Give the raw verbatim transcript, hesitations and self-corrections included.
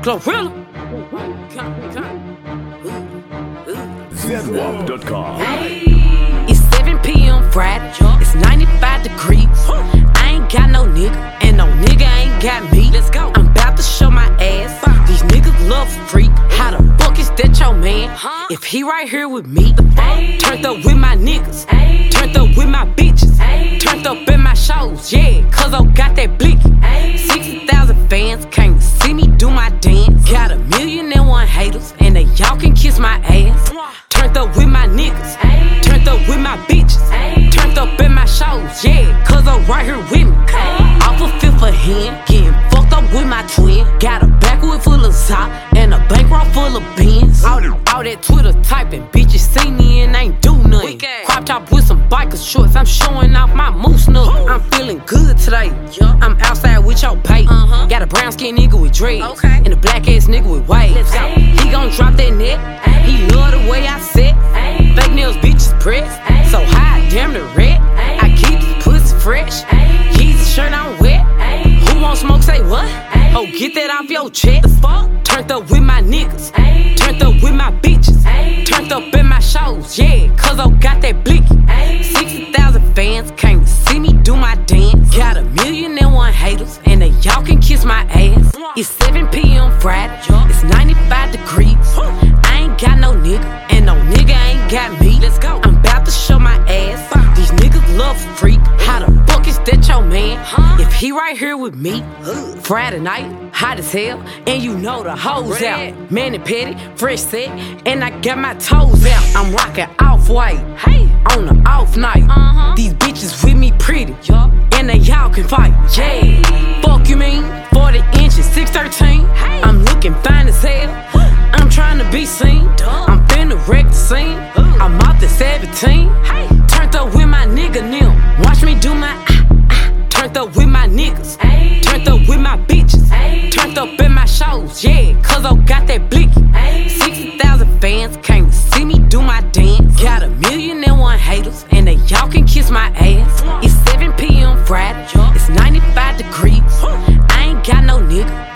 Glorilla. Z W A P dot com. It's seven p m Friday, it's ninety-five degrees. I ain't got no nigga, and no nigga ain't got me. Let's go. I'm about to show my ass. These niggas love freak. How the fuck is that your man? If he right here with me, turned up with my niggas, turned up with my bitches, turned up in my shows, yeah, cause I got that blicky. sixty thousand fans came to see me do my dance. Got a million and one haters, and they y'all can kiss my ass. Turned up with my niggas, turned up with my bitches, turned up in my shows, yeah, cause I'm right here with me. Off a fifth of hand, getting fucked up with my twin. Got a backwood full of top, and a bankroll full of beans. All, all that Twitter typing, bitches see me and ain't do nothing. Crop top with some biker shorts, I'm showing off my moose nut. I'm feeling good today, I'm outside with your bait. Got a brown skin nigga with dreads, and a black ass nigga with waves. He gon' drop that net, he love the way I sit. Fake nails, bitches pressed, so high, damn the red. I keep this pussy fresh, Yeezy shirt I'm wet. Who want smoke, say what? Oh, get that off your chest. Turned up with my niggas, turned up with my bitches, turned up in my shows, yeah, cause I got that blicky. sixty thousand fans came to see me do my dance. Got a million and one haters, and they y'all can kiss my ass. It's seven p m Friday, it's ninety-five degrees. I ain't got no nigga, and no nigga ain't got me. Let's go. I'm about to show my ass. These niggas love freak. How the fuck is that your man? If he right here with me, Friday night, hot as hell, and you know the hoes out. Man and petty, fresh set, and I got my toes out. I'm rocking off-white, hey, on the off night. Uh-huh. These bitches with me pretty, and they y'all can fight. Yeah, fuck you mean? forty inches, six thirteen. I'm looking fine as hell. I'm trying to be seen. I'm finna wreck the scene. I'm off the seventeen. Turned up with my nigga Nim. Watch me do my ah, ah. Turned up with my niggas, turned up with my bitches, turned up in my shows, yeah, cause I got that blicky. sixty thousand fans came to see me do my dance. Got a million and one haters, and they y'all can kiss my ass. It's seven p m Friday, it's ninety-five degrees. I ain't got no nigga,